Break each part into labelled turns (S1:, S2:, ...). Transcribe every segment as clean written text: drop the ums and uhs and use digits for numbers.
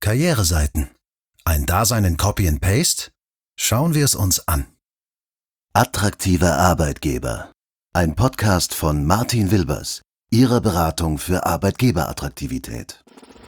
S1: Karriereseiten. Ein Dasein in Copy and Paste? Schauen wir es uns an.
S2: Attraktive Arbeitgeber. Ein Podcast von Martin Wilbers, Ihrer Beratung für Arbeitgeberattraktivität.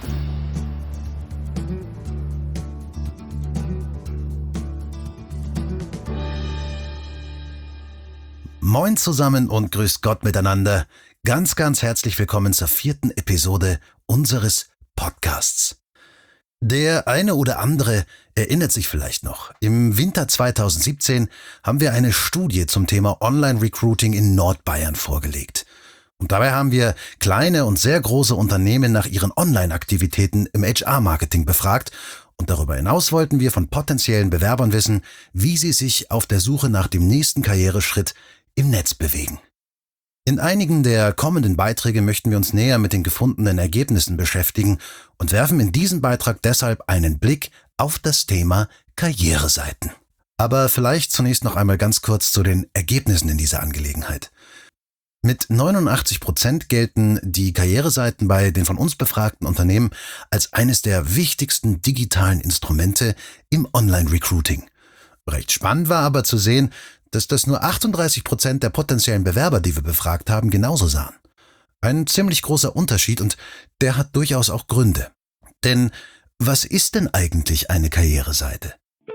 S1: Moin zusammen und grüßt Gott miteinander. Ganz herzlich willkommen zur 4. Episode unseres Podcasts. Der eine oder andere erinnert sich vielleicht noch. Im Winter 2017 haben wir eine Studie zum Thema Online-Recruiting in Nordbayern vorgelegt. Und dabei haben wir kleine und sehr große Unternehmen nach ihren Online-Aktivitäten im HR-Marketing befragt. Und darüber hinaus wollten wir von potenziellen Bewerbern wissen, wie sie sich auf der Suche nach dem nächsten Karriereschritt im Netz bewegen. In einigen der kommenden Beiträge möchten wir uns näher mit den gefundenen Ergebnissen beschäftigen und werfen in diesem Beitrag deshalb einen Blick auf das Thema Karriereseiten. Aber vielleicht zunächst noch einmal ganz kurz zu den Ergebnissen in dieser Angelegenheit. Mit 89% gelten die Karriereseiten bei den von uns befragten Unternehmen als eines der wichtigsten digitalen Instrumente im Online-Recruiting. Recht spannend war aber zu sehen, dass das nur 38% der potenziellen Bewerber, die wir befragt haben, genauso sahen. Ein ziemlich großer Unterschied und der hat durchaus auch Gründe. Denn was ist denn eigentlich eine Karriereseite?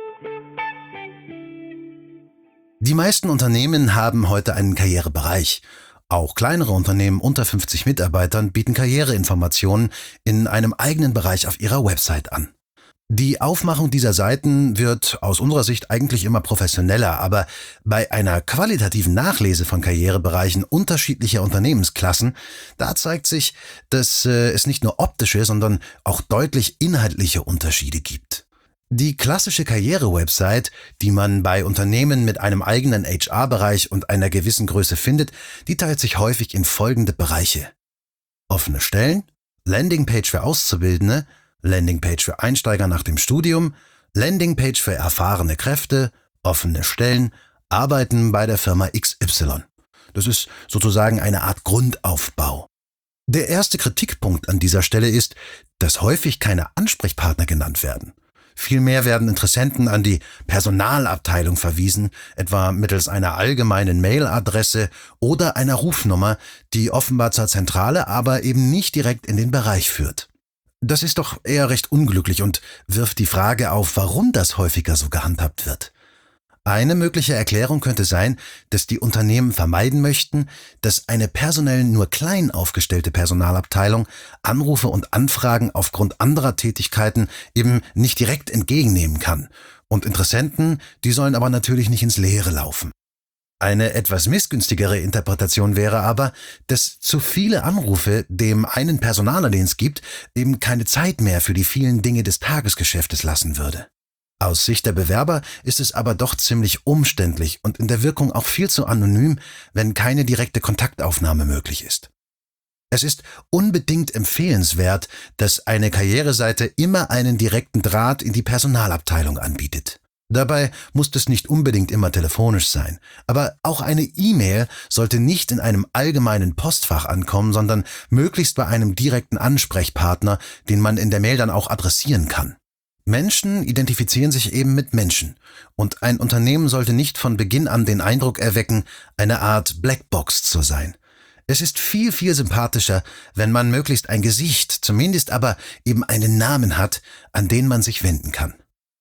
S1: Die meisten Unternehmen haben heute einen Karrierebereich. Auch kleinere Unternehmen unter 50 Mitarbeitern bieten Karriereinformationen in einem eigenen Bereich auf ihrer Website an. Die Aufmachung dieser Seiten wird aus unserer Sicht eigentlich immer professioneller, aber bei einer qualitativen Nachlese von Karrierebereichen unterschiedlicher Unternehmensklassen, da zeigt sich, dass es nicht nur optische, sondern auch deutlich inhaltliche Unterschiede gibt. Die klassische Karriere-Website, die man bei Unternehmen mit einem eigenen HR-Bereich und einer gewissen Größe findet, die teilt sich häufig in folgende Bereiche: offene Stellen, Landingpage für Auszubildende, Landingpage für Einsteiger nach dem Studium, Landingpage für erfahrene Kräfte, offene Stellen, Arbeiten bei der Firma XY. Das ist sozusagen eine Art Grundaufbau. Der erste Kritikpunkt an dieser Stelle ist, dass häufig keine Ansprechpartner genannt werden. Vielmehr werden Interessenten an die Personalabteilung verwiesen, etwa mittels einer allgemeinen Mailadresse oder einer Rufnummer, die offenbar zur Zentrale, aber eben nicht direkt in den Bereich führt. Das ist doch eher recht unglücklich und wirft die Frage auf, warum das häufiger so gehandhabt wird. Eine mögliche Erklärung könnte sein, dass die Unternehmen vermeiden möchten, dass eine personell nur klein aufgestellte Personalabteilung Anrufe und Anfragen aufgrund anderer Tätigkeiten eben nicht direkt entgegennehmen kann. Und Interessenten, die sollen aber natürlich nicht ins Leere laufen. Eine etwas missgünstigere Interpretation wäre aber, dass zu viele Anrufe dem einen Personaler, den es gibt, eben keine Zeit mehr für die vielen Dinge des Tagesgeschäftes lassen würde. Aus Sicht der Bewerber ist es aber doch ziemlich umständlich und in der Wirkung auch viel zu anonym, wenn keine direkte Kontaktaufnahme möglich ist. Es ist unbedingt empfehlenswert, dass eine Karriereseite immer einen direkten Draht in die Personalabteilung anbietet. Dabei muss es nicht unbedingt immer telefonisch sein, aber auch eine E-Mail sollte nicht in einem allgemeinen Postfach ankommen, sondern möglichst bei einem direkten Ansprechpartner, den man in der Mail dann auch adressieren kann. Menschen identifizieren sich eben mit Menschen und ein Unternehmen sollte nicht von Beginn an den Eindruck erwecken, eine Art Blackbox zu sein. Es ist viel sympathischer, wenn man möglichst ein Gesicht, zumindest aber eben einen Namen hat, an den man sich wenden kann.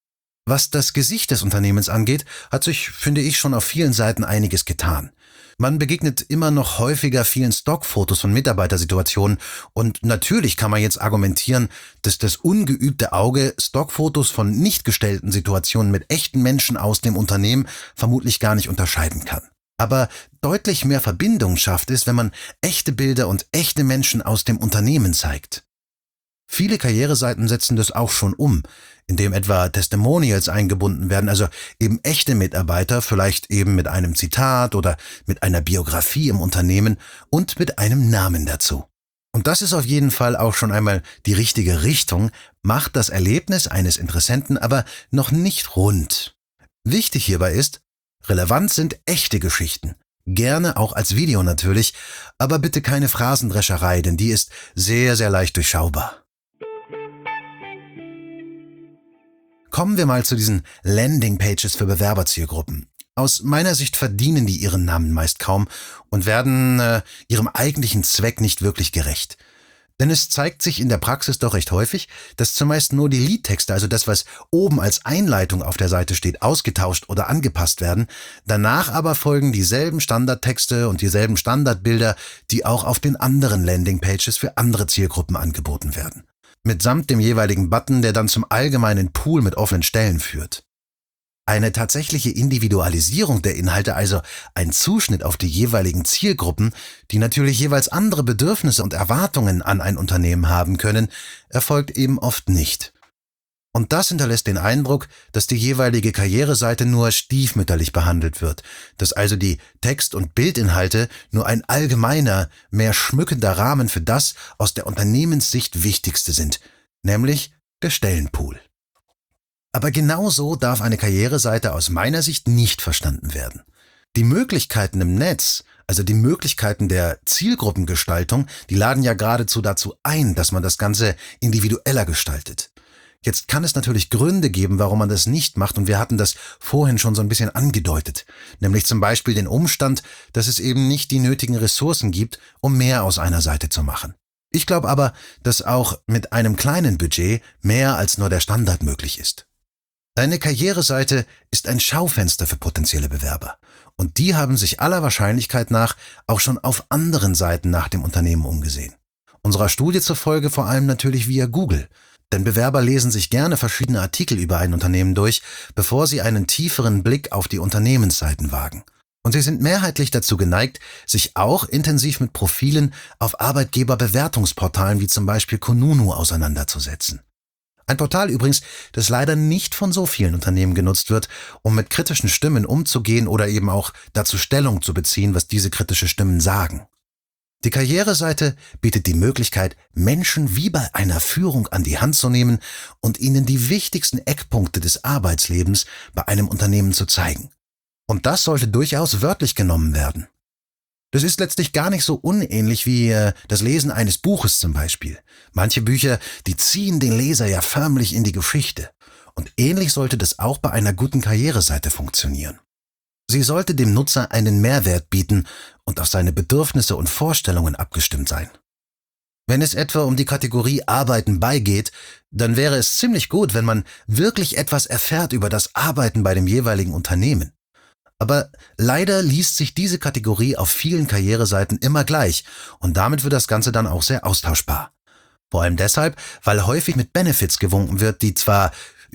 S1: Was das Gesicht des Unternehmens angeht, hat sich, finde ich, schon auf vielen Seiten einiges getan. Man begegnet immer noch häufiger vielen Stockfotos von Mitarbeitersituationen und natürlich kann man jetzt argumentieren, dass das ungeübte Auge Stockfotos von nicht gestellten Situationen mit echten Menschen aus dem Unternehmen vermutlich gar nicht unterscheiden kann. Aber deutlich mehr Verbindung schafft es, wenn man echte Bilder und echte Menschen aus dem Unternehmen zeigt. Viele Karriereseiten setzen das auch schon um, indem etwa Testimonials eingebunden werden, also eben echte Mitarbeiter, vielleicht eben mit einem Zitat oder mit einer Biografie im Unternehmen und mit einem Namen dazu. Und das ist auf jeden Fall auch schon einmal die richtige Richtung, macht das Erlebnis eines Interessenten aber noch nicht rund. Wichtig hierbei ist, relevant sind echte Geschichten. Gerne auch als Video natürlich, aber bitte keine Phrasendrescherei, denn die ist sehr leicht durchschaubar. Kommen wir mal zu diesen Landingpages für Bewerberzielgruppen. Aus meiner Sicht verdienen die ihren Namen meist kaum und werden ihrem eigentlichen Zweck nicht wirklich gerecht. Denn es zeigt sich in der Praxis doch recht häufig, dass zumeist nur die Liedtexte, also das, was oben als Einleitung auf der Seite steht, ausgetauscht oder angepasst werden. Danach aber folgen dieselben Standardtexte und dieselben Standardbilder, die auch auf den anderen Landingpages für andere Zielgruppen angeboten werden. Mitsamt dem jeweiligen Button, der dann zum allgemeinen Pool mit offenen Stellen führt. Eine tatsächliche Individualisierung der Inhalte, also ein Zuschnitt auf die jeweiligen Zielgruppen, die natürlich jeweils andere Bedürfnisse und Erwartungen an ein Unternehmen haben können, erfolgt eben oft nicht. Und das hinterlässt den Eindruck, dass die jeweilige Karriereseite nur stiefmütterlich behandelt wird, dass also die Text- und Bildinhalte nur ein allgemeiner, mehr schmückender Rahmen für das aus der Unternehmenssicht Wichtigste sind, nämlich der Stellenpool. Aber genau so darf eine Karriereseite aus meiner Sicht nicht verstanden werden. Die Möglichkeiten im Netz, also die Möglichkeiten der Zielgruppengestaltung, die laden ja geradezu dazu ein, dass man das Ganze individueller gestaltet. Jetzt kann es natürlich Gründe geben, warum man das nicht macht, und wir hatten das vorhin schon so ein bisschen angedeutet, nämlich zum Beispiel den Umstand, dass es eben nicht die nötigen Ressourcen gibt, um mehr aus einer Seite zu machen. Ich glaube aber, dass auch mit einem kleinen Budget mehr als nur der Standard möglich ist. Eine Karriereseite ist ein Schaufenster für potenzielle Bewerber, und die haben sich aller Wahrscheinlichkeit nach auch schon auf anderen Seiten nach dem Unternehmen umgesehen. Unserer Studie zufolge vor allem natürlich via Google, denn Bewerber lesen sich gerne verschiedene Artikel über ein Unternehmen durch, bevor sie einen tieferen Blick auf die Unternehmensseiten wagen. Und sie sind mehrheitlich dazu geneigt, sich auch intensiv mit Profilen auf Arbeitgeberbewertungsportalen wie zum Beispiel Kununu auseinanderzusetzen. Ein Portal übrigens, das leider nicht von so vielen Unternehmen genutzt wird, um mit kritischen Stimmen umzugehen oder eben auch dazu Stellung zu beziehen, was diese kritische Stimmen sagen. Die Karriereseite bietet die Möglichkeit, Menschen wie bei einer Führung an die Hand zu nehmen und ihnen die wichtigsten Eckpunkte des Arbeitslebens bei einem Unternehmen zu zeigen. Und das sollte durchaus wörtlich genommen werden. Das ist letztlich gar nicht so unähnlich wie das Lesen eines Buches zum Beispiel. Manche Bücher, die ziehen den Leser ja förmlich in die Geschichte. Und ähnlich sollte das auch bei einer guten Karriereseite funktionieren. Sie sollte dem Nutzer einen Mehrwert bieten und auf seine Bedürfnisse und Vorstellungen abgestimmt sein. Wenn es etwa um die Kategorie Arbeiten bei geht, dann wäre es ziemlich gut, wenn man wirklich etwas erfährt über das Arbeiten bei dem jeweiligen Unternehmen. Aber leider liest sich diese Kategorie auf vielen Karriereseiten immer gleich, und damit wird das Ganze dann auch sehr austauschbar. Vor allem deshalb, weil häufig mit Benefits gewunken wird, die zwar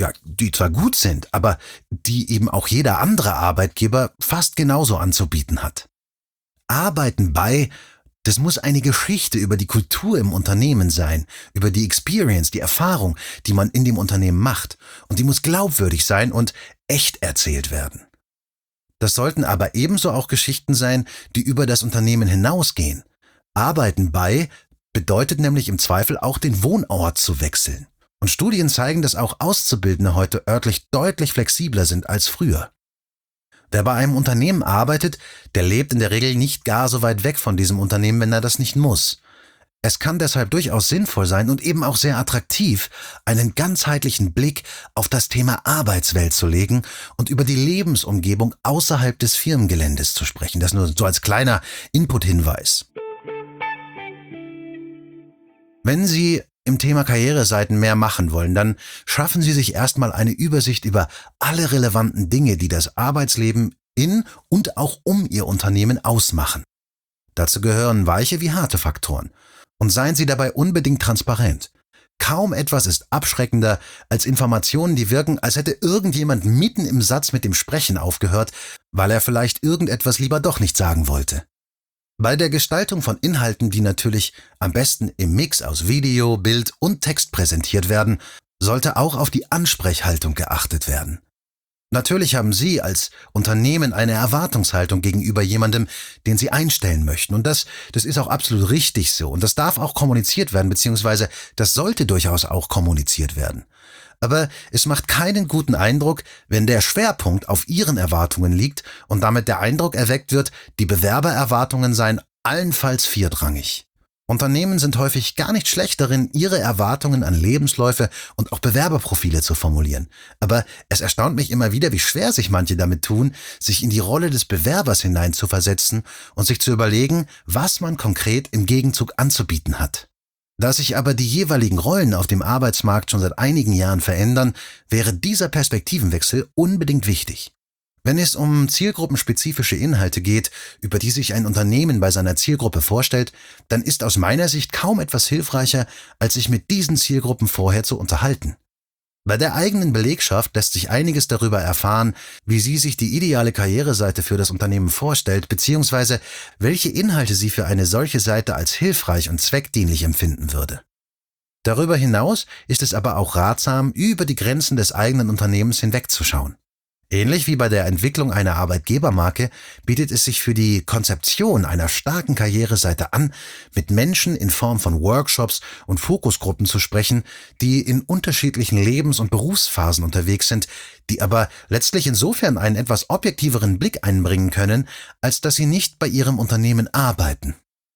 S1: gut sind, aber die eben auch jeder andere Arbeitgeber fast genauso anzubieten hat. Arbeiten bei, das muss eine Geschichte über die Kultur im Unternehmen sein, über die Experience, die Erfahrung, die man in dem Unternehmen macht, und die muss glaubwürdig sein und echt erzählt werden. Das sollten aber ebenso auch Geschichten sein, die über das Unternehmen hinausgehen. Arbeiten bei bedeutet nämlich im Zweifel auch den Wohnort zu wechseln. Und Studien zeigen, dass auch Auszubildende heute örtlich deutlich flexibler sind als früher. Wer bei einem Unternehmen arbeitet, der lebt in der Regel nicht gar so weit weg von diesem Unternehmen, wenn er das nicht muss. Es kann deshalb durchaus sinnvoll sein und eben auch sehr attraktiv, einen ganzheitlichen Blick auf das Thema Arbeitswelt zu legen und über die Lebensumgebung außerhalb des Firmengeländes zu sprechen. Das nur so als kleiner Input-Hinweis. Wenn Sie im Thema Karriereseiten mehr machen wollen, dann schaffen Sie sich erstmal eine Übersicht über alle relevanten Dinge, die das Arbeitsleben in und auch um Ihr Unternehmen ausmachen. Dazu gehören weiche wie harte Faktoren. Und seien Sie dabei unbedingt transparent. Kaum etwas ist abschreckender als Informationen, die wirken, als hätte irgendjemand mitten im Satz mit dem Sprechen aufgehört, weil er vielleicht irgendetwas lieber doch nicht sagen wollte. Bei der Gestaltung von Inhalten, die natürlich am besten im Mix aus Video, Bild und Text präsentiert werden, sollte auch auf die Ansprechhaltung geachtet werden. Natürlich haben Sie als Unternehmen eine Erwartungshaltung gegenüber jemandem, den Sie einstellen möchten. Und das ist auch absolut richtig so. Und das darf auch kommuniziert werden, beziehungsweise das sollte durchaus auch kommuniziert werden. Aber es macht keinen guten Eindruck, wenn der Schwerpunkt auf Ihren Erwartungen liegt und damit der Eindruck erweckt wird, die Bewerbererwartungen seien allenfalls viertrangig. Unternehmen sind häufig gar nicht schlecht darin, ihre Erwartungen an Lebensläufe und auch Bewerberprofile zu formulieren. Aber es erstaunt mich immer wieder, wie schwer sich manche damit tun, sich in die Rolle des Bewerbers hineinzuversetzen und sich zu überlegen, was man konkret im Gegenzug anzubieten hat. Da sich aber die jeweiligen Rollen auf dem Arbeitsmarkt schon seit einigen Jahren verändern, wäre dieser Perspektivenwechsel unbedingt wichtig. Wenn es um zielgruppenspezifische Inhalte geht, über die sich ein Unternehmen bei seiner Zielgruppe vorstellt, dann ist aus meiner Sicht kaum etwas hilfreicher, als sich mit diesen Zielgruppen vorher zu unterhalten. Bei der eigenen Belegschaft lässt sich einiges darüber erfahren, wie sie sich die ideale Karriereseite für das Unternehmen vorstellt, beziehungsweise welche Inhalte sie für eine solche Seite als hilfreich und zweckdienlich empfinden würde. Darüber hinaus ist es aber auch ratsam, über die Grenzen des eigenen Unternehmens hinwegzuschauen. Ähnlich wie bei der Entwicklung einer Arbeitgebermarke bietet es sich für die Konzeption einer starken Karriereseite an, mit Menschen in Form von Workshops und Fokusgruppen zu sprechen, die in unterschiedlichen Lebens- und Berufsphasen unterwegs sind, die aber letztlich insofern einen etwas objektiveren Blick einbringen können, als dass sie nicht bei ihrem Unternehmen arbeiten.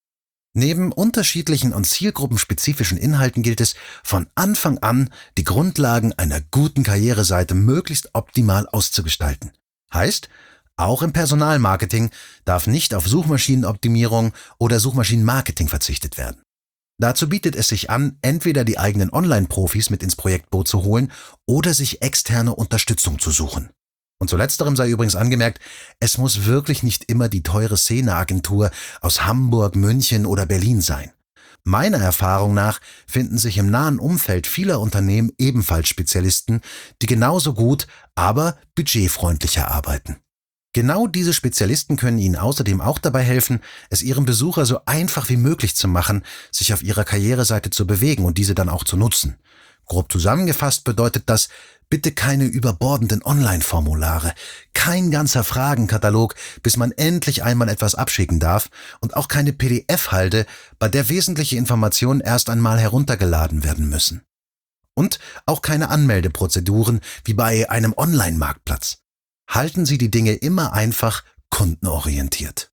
S1: Neben unterschiedlichen und zielgruppenspezifischen Inhalten gilt es, von Anfang an die Grundlagen einer guten Karriereseite möglichst optimal auszugestalten. Heißt, auch im Personalmarketing darf nicht auf Suchmaschinenoptimierung oder Suchmaschinenmarketing verzichtet werden. Dazu bietet es sich an, entweder die eigenen Online-Profis mit ins Projektboot zu holen oder sich externe Unterstützung zu suchen. Und zu letzterem sei übrigens angemerkt, es muss wirklich nicht immer die teure Szeneagentur aus Hamburg, München oder Berlin sein. Meiner Erfahrung nach finden sich im nahen Umfeld vieler Unternehmen ebenfalls Spezialisten, die genauso gut, aber budgetfreundlicher arbeiten. Genau diese Spezialisten können Ihnen außerdem auch dabei helfen, es Ihrem Besucher so einfach wie möglich zu machen, sich auf Ihrer Karriereseite zu bewegen und diese dann auch zu nutzen. Grob zusammengefasst bedeutet das: bitte keine überbordenden Online-Formulare, kein ganzer Fragenkatalog, bis man endlich einmal etwas abschicken darf, und auch keine PDF-Halde, bei der wesentliche Informationen erst einmal heruntergeladen werden müssen. Und auch keine Anmeldeprozeduren wie bei einem Online-Marktplatz. Halten Sie die Dinge immer einfach kundenorientiert.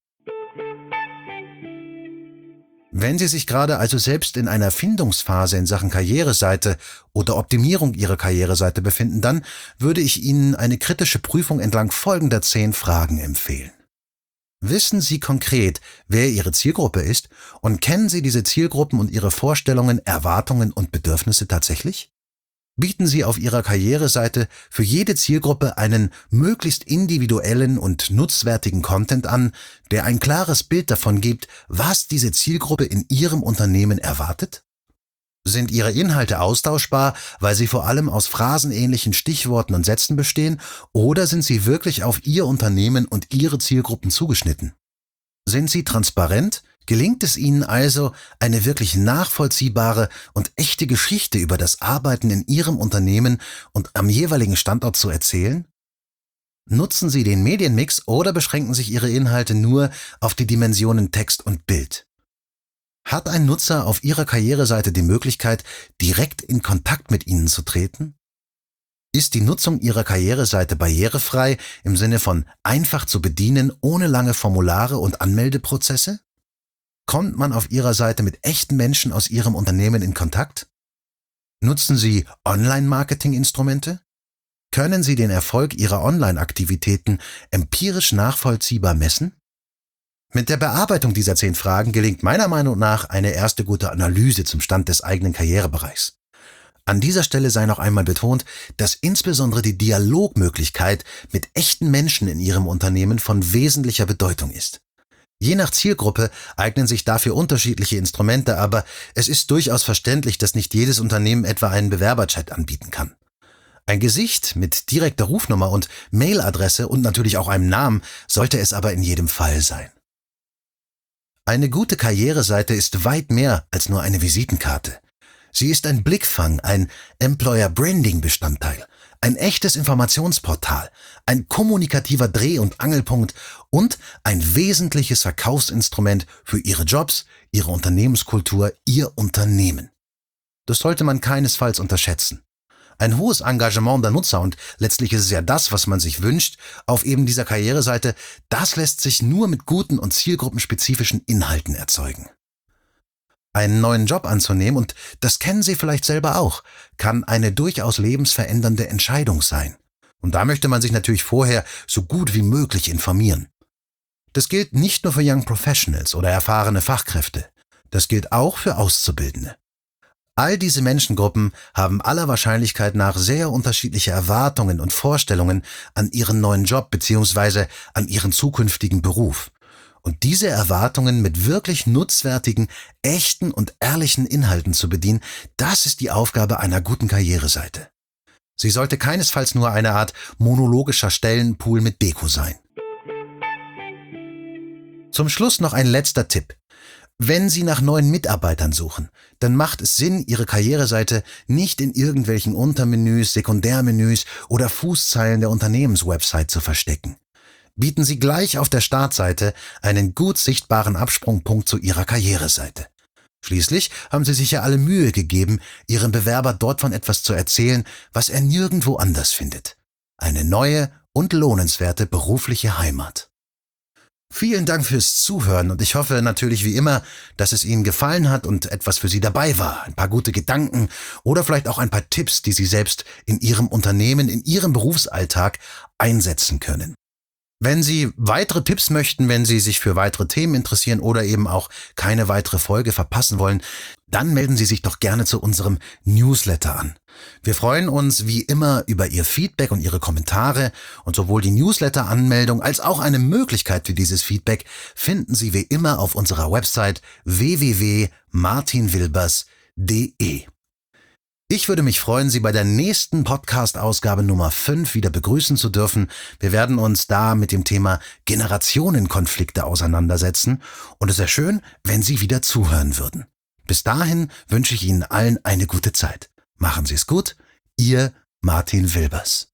S1: Wenn Sie sich gerade also selbst in einer Findungsphase in Sachen Karriereseite oder Optimierung Ihrer Karriereseite befinden, dann würde ich Ihnen eine kritische Prüfung entlang folgender 10 Fragen empfehlen. Wissen Sie konkret, wer Ihre Zielgruppe ist, und kennen Sie diese Zielgruppen und ihre Vorstellungen, Erwartungen und Bedürfnisse tatsächlich? Bieten Sie auf Ihrer Karriereseite für jede Zielgruppe einen möglichst individuellen und nutzwertigen Content an, der ein klares Bild davon gibt, was diese Zielgruppe in Ihrem Unternehmen erwartet? Sind Ihre Inhalte austauschbar, weil sie vor allem aus phrasenähnlichen Stichworten und Sätzen bestehen, oder sind sie wirklich auf Ihr Unternehmen und Ihre Zielgruppen zugeschnitten? Sind sie transparent? Gelingt es Ihnen also, eine wirklich nachvollziehbare und echte Geschichte über das Arbeiten in Ihrem Unternehmen und am jeweiligen Standort zu erzählen? Nutzen Sie den Medienmix oder beschränken sich Ihre Inhalte nur auf die Dimensionen Text und Bild? Hat ein Nutzer auf Ihrer Karriereseite die Möglichkeit, direkt in Kontakt mit Ihnen zu treten? Ist die Nutzung Ihrer Karriereseite barrierefrei im Sinne von einfach zu bedienen, ohne lange Formulare und Anmeldeprozesse? Kommt man auf Ihrer Seite mit echten Menschen aus Ihrem Unternehmen in Kontakt? Nutzen Sie Online-Marketing-Instrumente? Können Sie den Erfolg Ihrer Online-Aktivitäten empirisch nachvollziehbar messen? Mit der Bearbeitung dieser 10 Fragen gelingt meiner Meinung nach eine erste gute Analyse zum Stand des eigenen Karrierebereichs. An dieser Stelle sei noch einmal betont, dass insbesondere die Dialogmöglichkeit mit echten Menschen in Ihrem Unternehmen von wesentlicher Bedeutung ist. Je nach Zielgruppe eignen sich dafür unterschiedliche Instrumente, aber es ist durchaus verständlich, dass nicht jedes Unternehmen etwa einen Bewerberchat anbieten kann. Ein Gesicht mit direkter Rufnummer und Mailadresse und natürlich auch einem Namen sollte es aber in jedem Fall sein. Eine gute Karriereseite ist weit mehr als nur eine Visitenkarte. Sie ist ein Blickfang, ein Employer-Branding-Bestandteil, ein echtes Informationsportal, ein kommunikativer Dreh- und Angelpunkt und ein wesentliches Verkaufsinstrument für Ihre Jobs, Ihre Unternehmenskultur, Ihr Unternehmen. Das sollte man keinesfalls unterschätzen. Ein hohes Engagement der Nutzer, und letztlich ist es ja das, was man sich wünscht, auf eben dieser Karriereseite, das lässt sich nur mit guten und zielgruppenspezifischen Inhalten erzeugen. Einen neuen Job anzunehmen, und das kennen Sie vielleicht selber auch, kann eine durchaus lebensverändernde Entscheidung sein. Und da möchte man sich natürlich vorher so gut wie möglich informieren. Das gilt nicht nur für Young Professionals oder erfahrene Fachkräfte. Das gilt auch für Auszubildende. All diese Menschengruppen haben aller Wahrscheinlichkeit nach sehr unterschiedliche Erwartungen und Vorstellungen an ihren neuen Job bzw. an ihren zukünftigen Beruf. Und diese Erwartungen mit wirklich nutzwertigen, echten und ehrlichen Inhalten zu bedienen, das ist die Aufgabe einer guten Karriereseite. Sie sollte keinesfalls nur eine Art monologischer Stellenpool mit Deko sein. Zum Schluss noch ein letzter Tipp. Wenn Sie nach neuen Mitarbeitern suchen, dann macht es Sinn, Ihre Karriereseite nicht in irgendwelchen Untermenüs, Sekundärmenüs oder Fußzeilen der Unternehmenswebsite zu verstecken. Bieten Sie gleich auf der Startseite einen gut sichtbaren Absprungpunkt zu Ihrer Karriereseite. Schließlich haben Sie sich ja alle Mühe gegeben, Ihrem Bewerber dort von etwas zu erzählen, was er nirgendwo anders findet. Eine neue und lohnenswerte berufliche Heimat. Vielen Dank fürs Zuhören, und ich hoffe natürlich wie immer, dass es Ihnen gefallen hat und etwas für Sie dabei war. Ein paar gute Gedanken oder vielleicht auch ein paar Tipps, die Sie selbst in Ihrem Unternehmen, in Ihrem Berufsalltag einsetzen können. Wenn Sie weitere Tipps möchten, wenn Sie sich für weitere Themen interessieren oder eben auch keine weitere Folge verpassen wollen, dann melden Sie sich doch gerne zu unserem Newsletter an. Wir freuen uns wie immer über Ihr Feedback und Ihre Kommentare, und sowohl die Newsletter-Anmeldung als auch eine Möglichkeit für dieses Feedback finden Sie wie immer auf unserer Website www.martinwilbers.de. Ich würde mich freuen, Sie bei der nächsten Podcast-Ausgabe Nummer 5 wieder begrüßen zu dürfen. Wir werden uns da mit dem Thema Generationenkonflikte auseinandersetzen, und es wäre schön, wenn Sie wieder zuhören würden. Bis dahin wünsche ich Ihnen allen eine gute Zeit. Machen Sie es gut, Ihr Martin Wilbers.